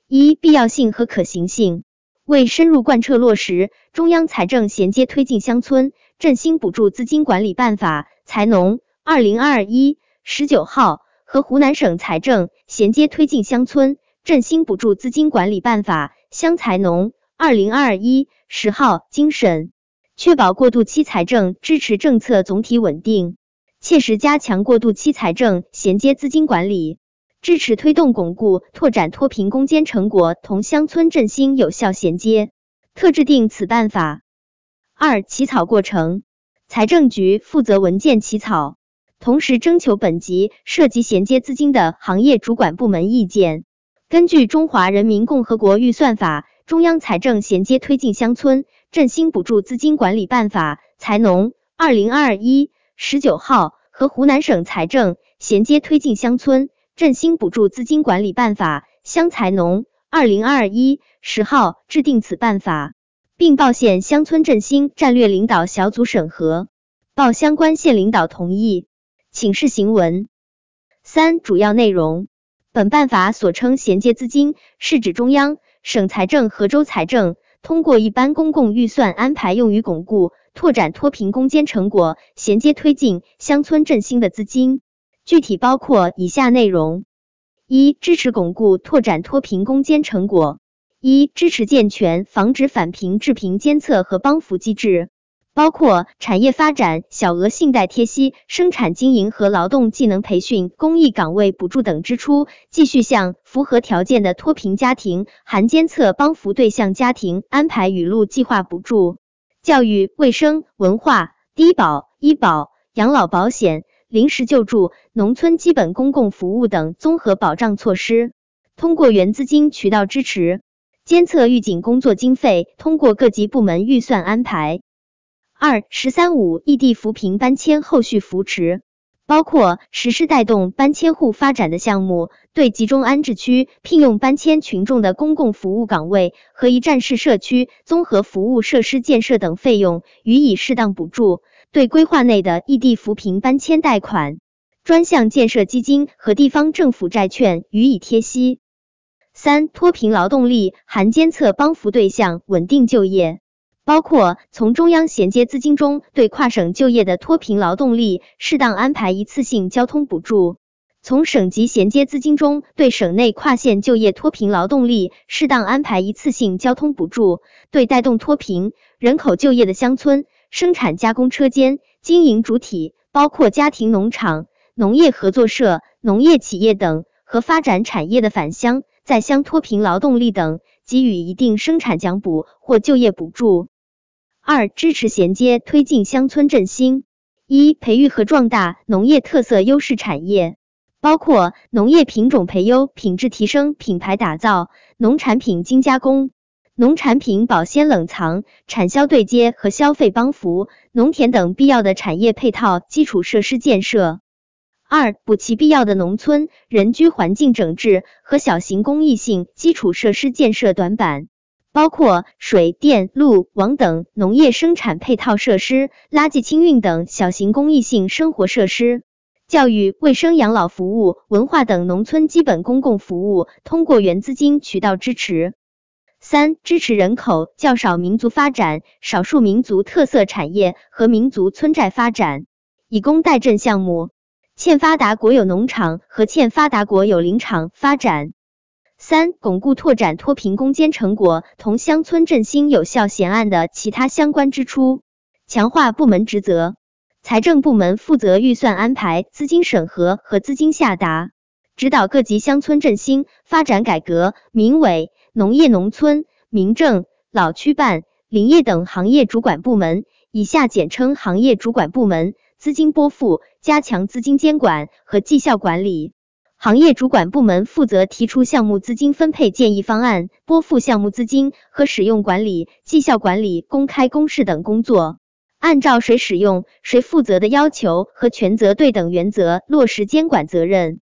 一、必要性和可行性。为深入贯彻落实中央财政衔接推进乡村振兴补助资金管理办法（财农2021-19号）和湖南省财政衔接推进乡村振兴补助资金管理办法（乡财农2021-10号）精神，确保过渡期财政支持政策总体稳定，切实加强过渡期财政衔接资金管理，支持推动巩固拓展脱贫攻坚成果同乡村振兴有效衔接，特制定此办法。二、起草过程，财政局负责文件起草，同时征求本级涉及衔接资金的行业主管部门意见，根据《中华人民共和国预算法》、中央财政衔接推进乡村振兴补助资金管理办法（财农2021-19号）和湖南省财政衔接推进乡村振兴补助资金管理办法（乡财农2021-10号）制定此办法，并报县乡村振兴战略领导小组审核，报相关县领导同意，请示行文。三、主要内容。本办法所称衔接资金，是指中央、省财政和州财政通过一般公共预算安排用于巩固、拓展脱贫攻坚成果、衔接推进乡村振兴的资金，具体包括以下内容：一、支持巩固拓展脱贫攻坚成果。一、支持健全防止返贫致贫监测和帮扶机制，包括产业发展、小额信贷贴息、生产经营和劳动技能培训、公益岗位补助等支出，继续向符合条件的脱贫家庭含监测帮扶对象家庭安排雨露计划补助。教育、卫生、文化、低保、医保、养老保险、临时救助、农村基本公共服务等综合保障措施，通过原资金渠道支持。监测预警工作经费通过各级部门预算安排。二、“13+5”异地扶贫搬迁后续扶持，包括实施带动搬迁户发展的项目，对集中安置区聘用搬迁群众的公共服务岗位和一站式社区综合服务设施建设等费用予以适当补助，对规划内的异地扶贫搬迁贷款、专项建设基金和地方政府债券予以贴息。三、脱贫劳动力含监测帮扶对象稳定就业，包括从中央衔接资金中对跨省就业的脱贫劳动力适当安排一次性交通补助，从省级衔接资金中对省内跨县就业脱贫劳动力适当安排一次性交通补助，对带动脱贫人口就业的乡村生产加工车间经营主体，包括家庭农场、农业合作社、农业企业等和发展产业的返乡在乡脱贫劳动力等，给予一定生产奖补或就业补助。二、支持衔接推进乡村振兴。一、培育和壮大农业特色优势产业，包括农业品种培优、品质提升、品牌打造、农产品精加工、农产品保鲜冷藏、产销对接和消费帮扶、农田等必要的产业配套基础设施建设。二、补齐必要的农村人居环境整治和小型公益性基础设施建设短板，包括水电路网等农业生产配套设施、垃圾清运等小型公益性生活设施。教育、卫生、养老服务、文化等农村基本公共服务通过原资金渠道支持。三、支持人口较少民族发展、少数民族特色产业和民族村寨发展，以工代赈项目，欠发达国有农场和欠发达国有林场发展。三、巩固拓展脱贫攻坚成果同乡村振兴有效衔岸的其他相关支出，强化部门职责。财政部门负责预算安排、资金审核和资金下达，指导各级乡村振兴发展改革、民委、农业农村、民政、老区办、林业等行业主管部门（以下简称行业主管部门）资金拨付，加强资金监管和绩效管理。行业主管部门负责提出项目资金分配建议方案、拨付项目资金和使用管理、绩效管理、公开公示等工作，按照谁使用、谁负责的要求和权责对等原则落实监管责任。